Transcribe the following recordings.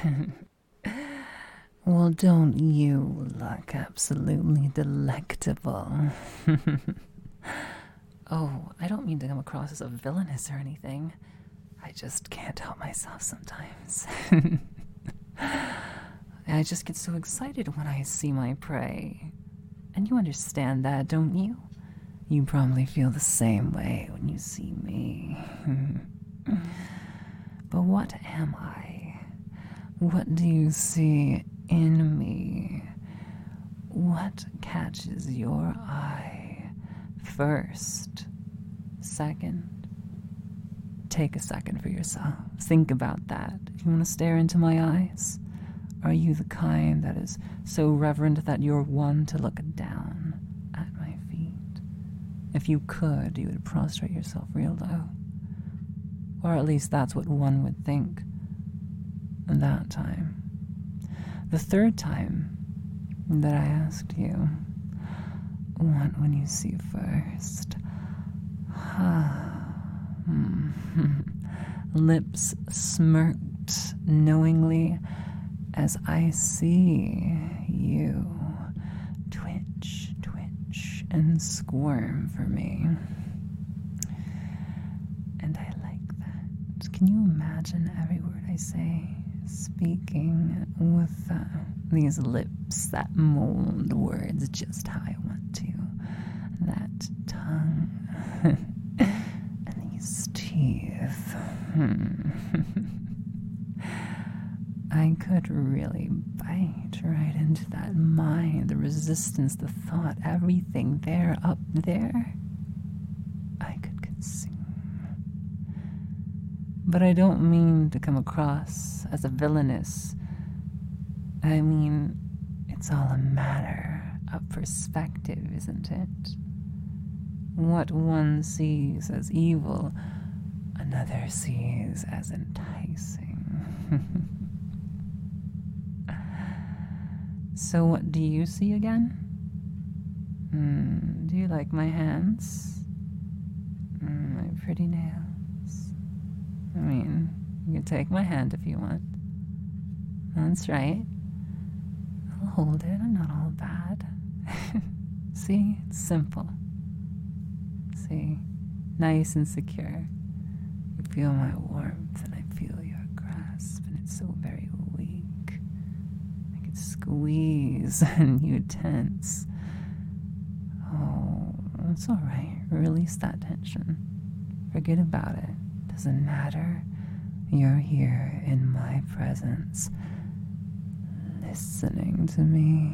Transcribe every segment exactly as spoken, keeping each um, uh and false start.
Well, don't you look absolutely delectable? Oh, I don't mean to come across as a villainess or anything. I just can't help myself sometimes. I just get so excited when I see my prey. And you understand that, don't you? You probably feel the same way when you see me. But what am I? What do you see in me? What catches your eye first? Second? Take a second for yourself. Think about that. You want to stare into my eyes? Are you the kind that is so reverent that you're one to look down at my feet? If you could, you would prostrate yourself real low. Or at least that's what one would think. That time. The third time that I asked you, what would you see first? Lips smirked knowingly as I see you twitch, twitch, and squirm for me. And I like that. Can you imagine every word I say? Speaking with uh, these lips that mold words just how I want to. That tongue and these teeth. Hmm. I could really bite right into that mind, the resistance, the thought, everything there, up there. I could consume. But I don't mean to come across as a villainess. I mean, it's all a matter of perspective, isn't it? What one sees as evil, another sees as enticing. So what do you see again? Mm, do you like my hands? Mm, my pretty nails? I mean, you can take my hand if you want. That's right. I'll hold it. I'm not all bad. See? It's simple. See? Nice and secure. You feel my warmth and I feel your grasp, and it's so very weak. I could squeeze and you tense. Oh, it's all right. Release that tension. Forget about it. Doesn't matter. You're here in my presence, listening to me.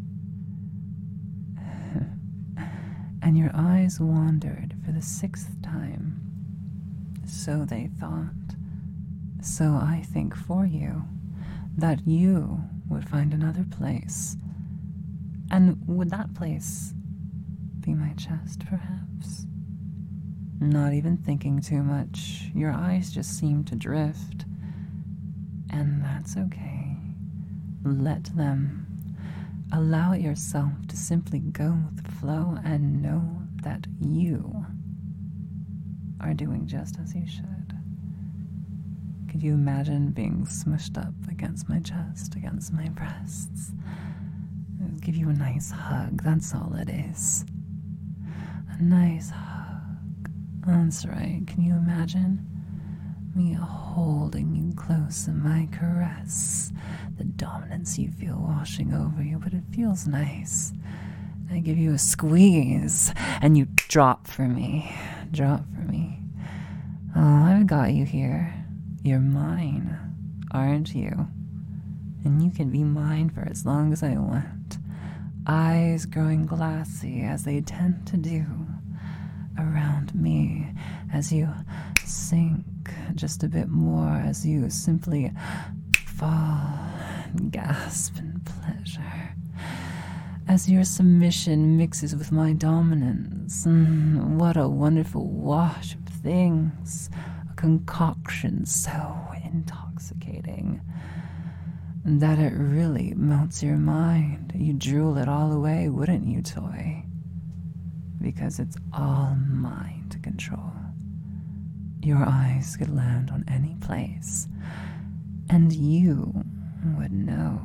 And your eyes wandered for the sixth time. So they thought. So I think for you that you would find another place. And would that place be my chest, perhaps? Not even thinking too much, your eyes just seem to drift. And that's okay. Let them. Allow yourself to simply go with the flow and know that you are doing just as you should. Could you imagine being smushed up against my chest, against my breasts? I'll give you a nice hug, that's all it is. A nice hug. That's right. Can you imagine me holding you close in my caress? The dominance you feel washing over you, but it feels nice. I give you a squeeze, and you drop for me. Drop for me. Oh, I've got you here. You're mine, aren't you? And you can be mine for as long as I want. Eyes growing glassy as they tend to do around me as you sink just a bit more, as you simply fall and gasp in pleasure, as your submission mixes with my dominance. Mm, what a wonderful wash of things, a concoction so intoxicating that it really melts your mind. You drool it all away, wouldn't you, toy? Because it's all mine to control. Your eyes could land on any place, and you would know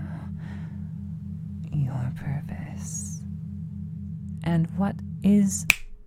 your purpose. And what is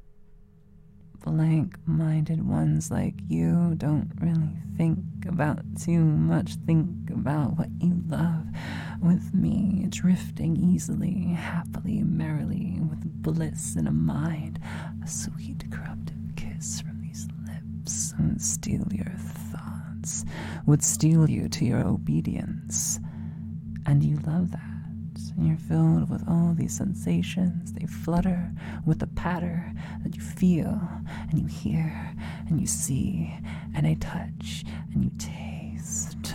blank-minded ones like you don't really think about too much. Think about what you love. With me, drifting easily, happily, merrily, with bliss in a mind, a sweet corruptive kiss from these lips would steal your thoughts, would steal you to your obedience. And you love that. And you're filled with all these sensations. They flutter with the patter that you feel and you hear and you see and they touch and you taste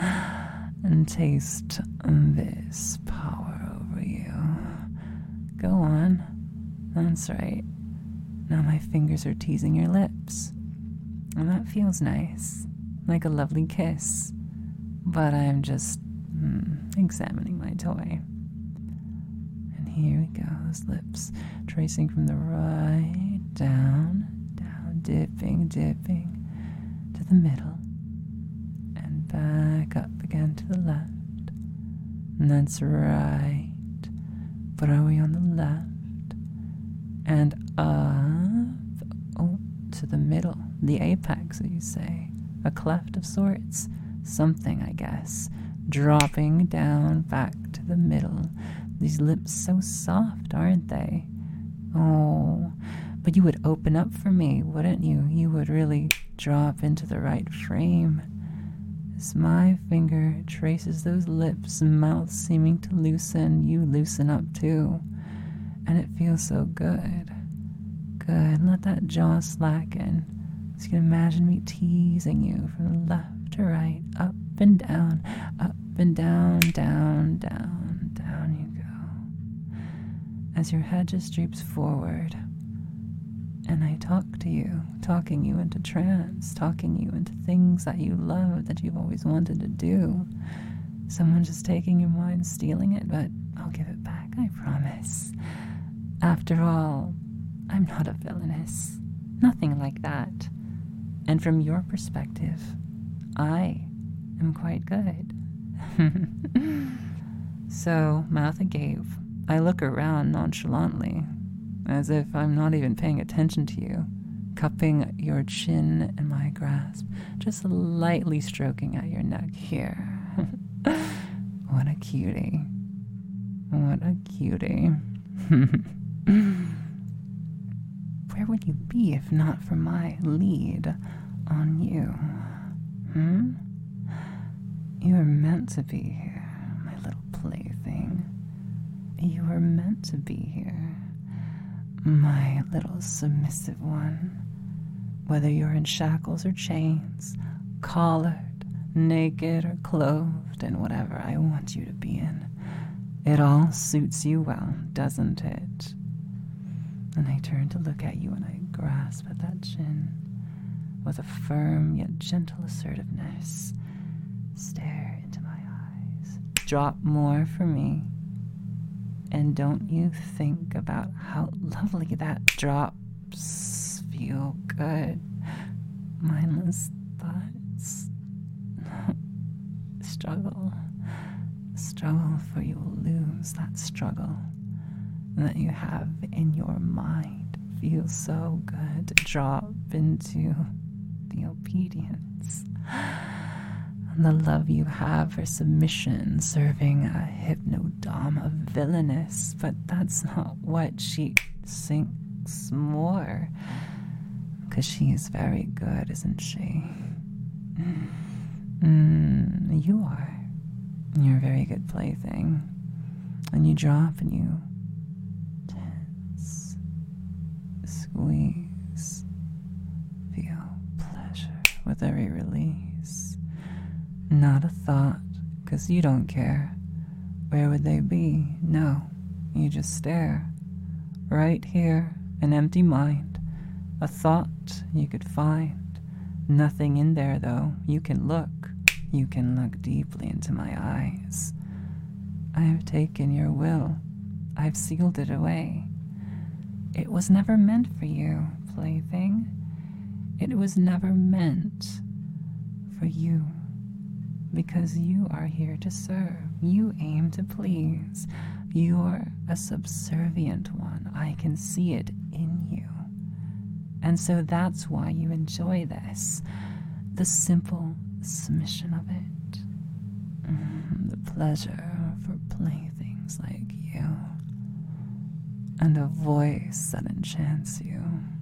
and taste this power over you. Go on. That's right. Now my fingers are teasing your lips. And that feels nice. Like a lovely kiss. But I'm just mm, examining my toy. Here we go, those lips tracing from the right down, down, dipping, dipping to the middle, and back up again to the left. And that's right. But are we on the left? And up, oh, to the middle, the apex, as you say, a cleft of sorts, something, I guess, dropping down back to the middle. These lips so soft, aren't they? Oh, but you would open up for me, wouldn't you? You would really drop into the right frame. As my finger traces those lips, mouth seeming to loosen, you loosen up too. And it feels so good. Good, let that jaw slacken. So you can imagine me teasing you from the left to right, up and down, up and down, down, down, down you go. As your head just droops forward, and I talk to you, talking you into trance, talking you into things that you love, that you've always wanted to do. Someone just taking your mind, stealing it, but I'll give it back, I promise. After all, I'm not a villainess. Nothing like that. And from your perspective, I am quite good. So, mouth agape, I look around nonchalantly, as if I'm not even paying attention to you, cupping your chin in my grasp, just lightly stroking at your neck here. What a cutie. What a cutie. Where would you be if not for my lead on you? Hmm? You are meant to be here, my little plaything. You are meant to be here, my little submissive one. Whether you're in shackles or chains, collared, naked or clothed, and whatever I want you to be in, it all suits you well, doesn't it? And I turn to look at you and I grasp at that chin with a firm yet gentle assertiveness. Stare into my eyes. Drop more for me. And don't you think about how lovely that drops feel good. Mindless thoughts. Struggle. Struggle, for you will lose that struggle that you have in your mind. Feels so good to drop into the obedience. The love you have for submission, serving a hypnodom, a villainess, but that's not what she sinks more, because she is very good, isn't she? Mm, you are. You're a very good plaything, and you drop and you tense, squeeze, feel pleasure with every release. Not a thought, 'cause you don't care. Where would they be? No, you just stare. Right here, an empty mind. A thought you could find. Nothing in there, though. You can look. You can look deeply into my eyes. I have taken your will. I've sealed it away. It was never meant for you, plaything. It was never meant for you. because you are here to serve. You aim to please. You're a subservient one. I can see it in you. And so that's why you enjoy this. The simple submission of it. Mm, the pleasure for playthings like you. And a voice that enchants you.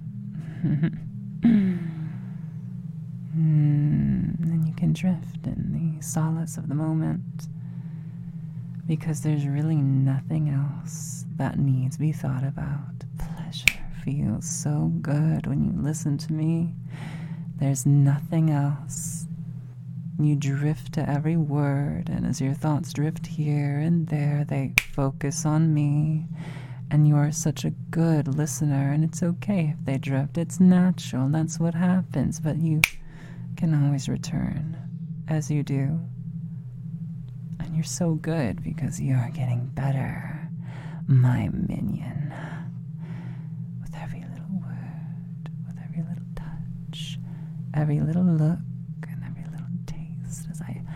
Mm, and you can drift in the solace of the moment, because there's really nothing else that needs to be thought about. Pleasure feels so good when you listen to me. There's nothing else. You drift to every word, and as your thoughts drift here and there, they focus on me. And you are such a good listener, and it's okay if they drift. It's natural, that's what happens, but you can always return as you do. And you're so good because you are getting better, my minion. With every little word, with every little touch, every little look, and every little taste as I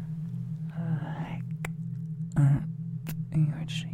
lick up your cheek.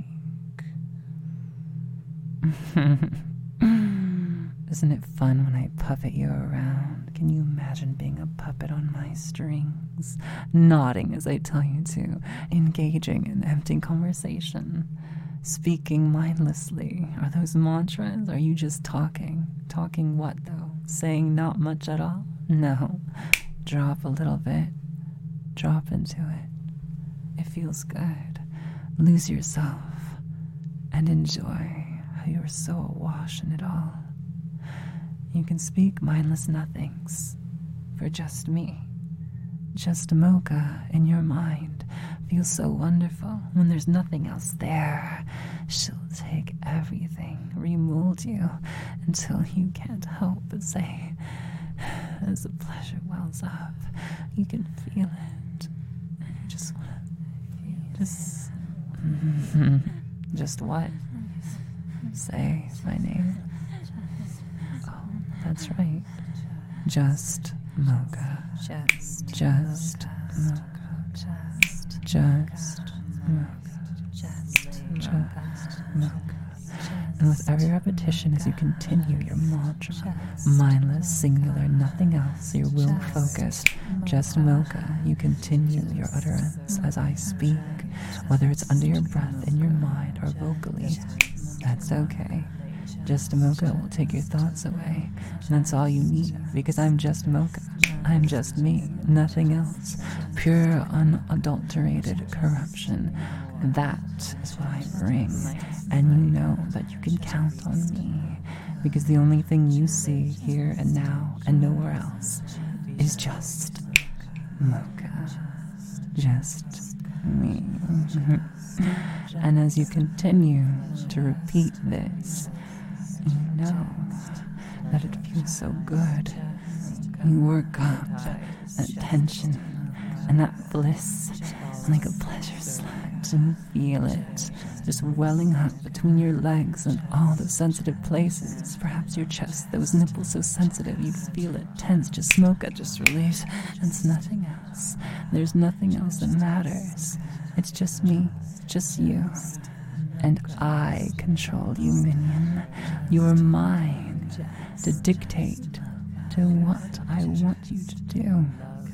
Isn't it fun when I puppet you around? Can you imagine being a puppet on my strings? Nodding as I tell you to, engaging in empty conversation, speaking mindlessly. Are those mantras? Are you just talking? Talking what, though? Saying not much at all? No. Drop a little bit. Drop into it. It feels good. Lose yourself and enjoy. You're so awash in it all. You can speak mindless nothings for just me. Just Mocha in your mind feels so wonderful when there's nothing else there. She'll take everything, remold you until you can't help but say, as the pleasure wells up, you can feel it. And you just want to feel just, just what? Say my name. Oh, that's right. Just Mocha. Just, just Mocha. Just, just Mocha. Just, just Mocha. And with every repetition, as you continue your mantra, mindless, singular, nothing else, your will focused, just Mocha, you continue your utterance as I speak, whether it's under your breath, in your mind, or vocally. That's okay. Just Mocha will take your thoughts away. And that's all you need, because I'm just Mocha. I'm just me, nothing else. Pure, unadulterated corruption. That is what I bring. And you know that you can count on me, because the only thing you see here and now and nowhere else is just Mocha. Just me. And as you continue to repeat this, you know that it feels so good. You work up that tension and that bliss like a pleasure sludge, and feel it just welling up between your legs and all the sensitive places. Perhaps your chest, those nipples so sensitive you'd feel it tense. Just smoke it, just release. It's nothing else. There's nothing else that matters. It's just me, just you. And I control you, minion. You're mine to dictate to what I want you to do.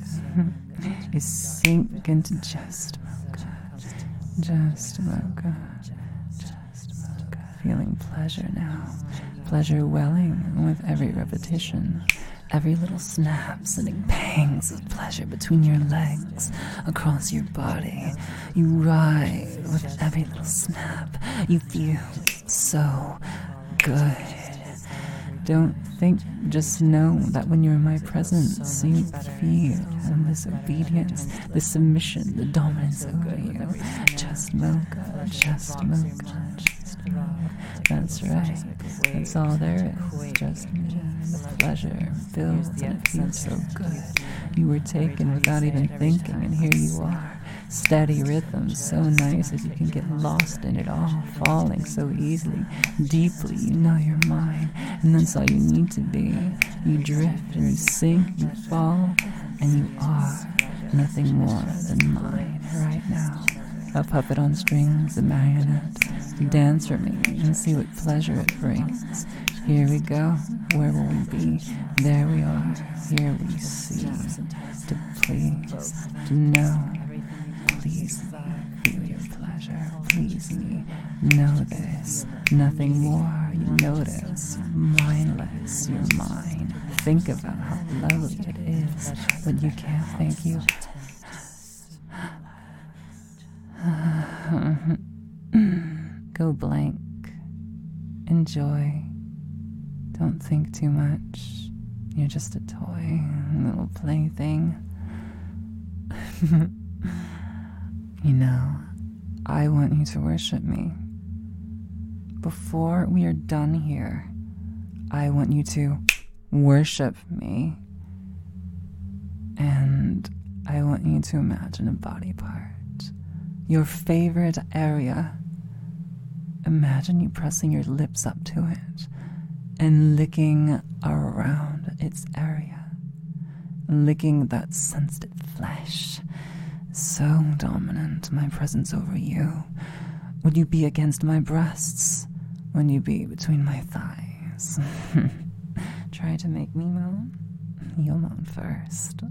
Is sink into just Mocha. Just Mocha. Just Mocha. Feeling pleasure now. Pleasure welling with every repetition. Every little snap sending pangs of pleasure between your legs, across your body. You ride with every little snap. You feel so good. Don't think, just know that when you're in my presence, you feel this obedience, this submission, the dominance over you. Just Mocha, just Mocha, just Mocha. That's right. That's all there is. Just me. The pleasure builds and it feels so good. You were taken without even thinking, and here you are. Steady rhythm, so nice as you can get lost in it all, falling so easily, deeply. You know you're mine, and that's all you need to be. You drift and you sink, you fall, and you are nothing more than mine right now. A puppet on strings, a marionette. Dance for me and see what pleasure it brings. Here we go, where will we be? There we are, here we see. To please, to know, please feel your pleasure. Please me, know this. Nothing more, you notice. Mindless, you're mine. Think about how lovely it is, but you can't think you. Go blank. Enjoy. Don't think too much. You're just a toy, a little plaything. You know, I want you to worship me. Before we are done here, I want you to worship me. And I want you to imagine a body part. Your favorite area. Imagine you pressing your lips up to it and licking around its area. Licking that sensitive flesh. So dominant, my presence over you. Would you be against my breasts? Would you be between my thighs? Try to make me moan? You'll moan first.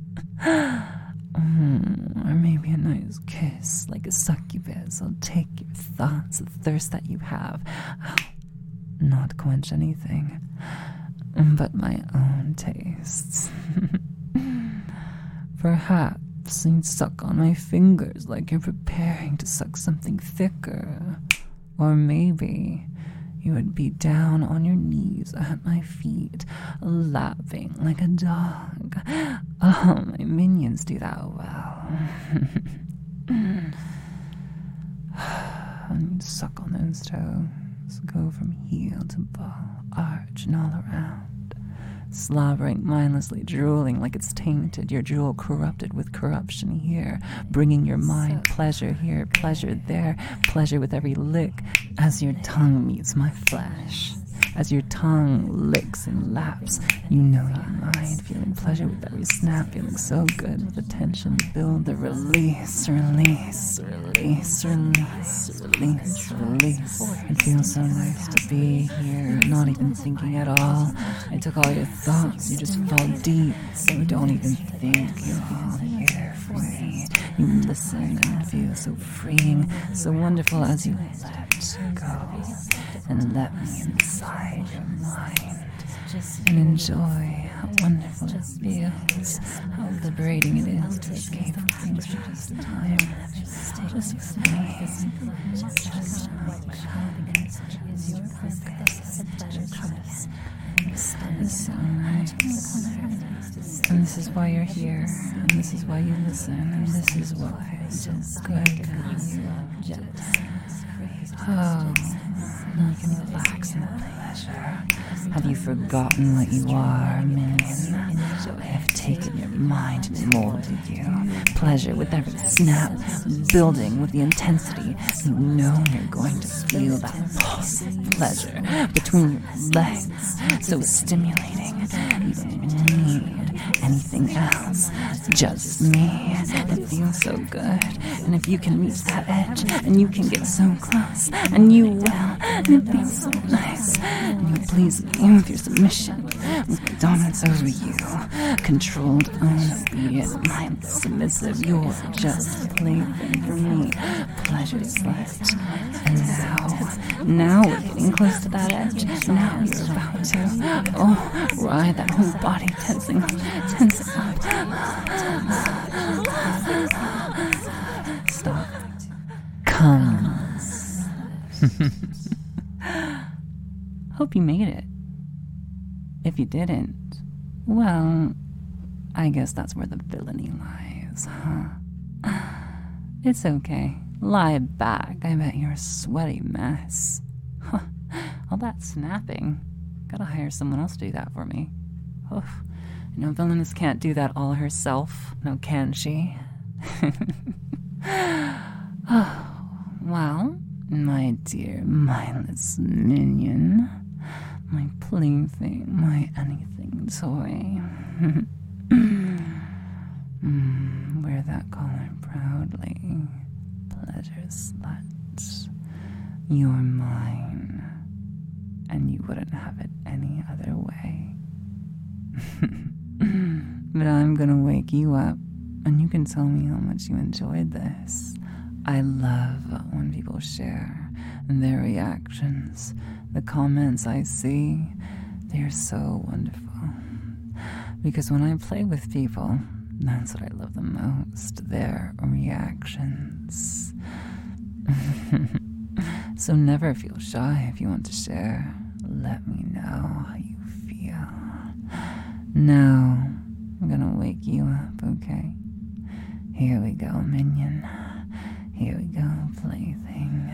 Mm, or maybe a nice kiss, like a succubus. I'll take your thoughts, the thirst that you have. I'll not quench anything, but my own tastes. Perhaps you'd suck on my fingers like you're preparing to suck something thicker. Or maybe you would be down on your knees at my feet, lapping like a dog. Oh, my minions do that well. And you'd suck on those toes, go from heel to ball, arch and all around. Slobbering, mindlessly drooling like it's tainted, your drool corrupted with corruption here, bringing your mind pleasure here, pleasure there, pleasure with every lick, as your tongue meets my flesh. As your tongue licks and laps, you know your mind, feeling pleasure with every snap, feeling so good with the tension build, the release, release, release, release, release, release. It feels so nice to be here, not even thinking at all. I took all your thoughts, you just fall deep, you don't even think, you're all here for me. You listen and feel so freeing, so wonderful as you let go. And let me inside your mind and enjoy how wonderful it feels, how liberating it is to escape from things for just a time, just with me, just it's so nice. And this is why you're here, and this is why you listen, and this is why it's just good for you. Just oh. You can relax in the pleasure. Have you forgotten what you are, minion? I have taken your mind and molded you. Pleasure with every snap, building with the intensity. You know you're going to feel that pulse of pleasure between your legs. So stimulating. You don't even need anything else. Just me. It feels so good. And if you can reach that edge, and you can get so close, and you will, and it feels so nice, and you please me with your submission, with my dominance over you, controlled, unobedient, mindless, submissive, you're just a plaything for me, pleasure slept, and now, now we're getting close to that edge, now you're about to, oh, ride that whole body tensing up, tensing up, stop, come. Hope you made it. If you didn't, well, I guess that's where the villainy lies, huh? It's okay. Lie back. I bet you're a sweaty mess. Huh. All that snapping. Gotta hire someone else to do that for me. Oof. You know, villainess can't do that all herself. No, can she? Oh, well, my dear mindless minion, my plaything, my anything toy, Mm, wear that collar proudly. Pleasure slut. You're mine. And you wouldn't have it any other way. But I'm gonna wake you up, and you can tell me how much you enjoyed this. I love when people share their reactions. The comments I see, they're so wonderful. Because when I play with people, that's what I love the most, their reactions. So never feel shy if you want to share. Let me know how you feel. Now, I'm gonna wake you up, okay? Here we go, minion. Here we go, plaything.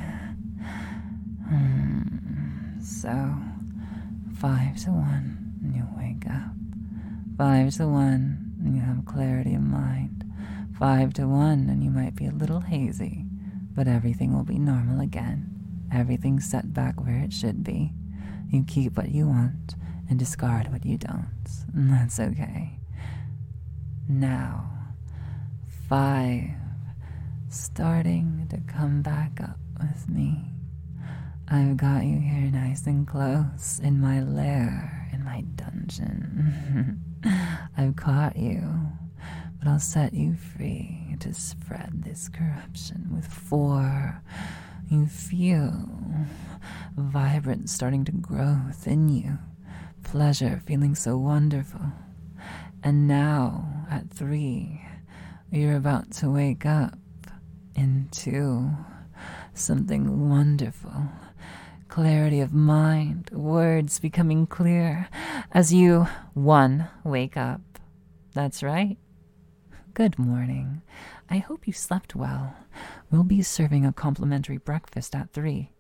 Hmm. So, five to one, and you wake up. Five to one, and you have clarity of mind. Five to one, and you might be a little hazy, but everything will be normal again. Everything's set back where it should be. You keep what you want and discard what you don't, and that's okay. Now, five, starting to come back up with me. I've got you here nice and close in my lair, in my dungeon. I've caught you, but I'll set you free to spread this corruption with four. You feel vibrance starting to grow within you, pleasure feeling so wonderful. And now, at three, you're about to wake up into something wonderful. Clarity of mind, words becoming clear as you, one, wake up. That's right. Good morning. I hope you slept well. We'll be serving a complimentary breakfast at three.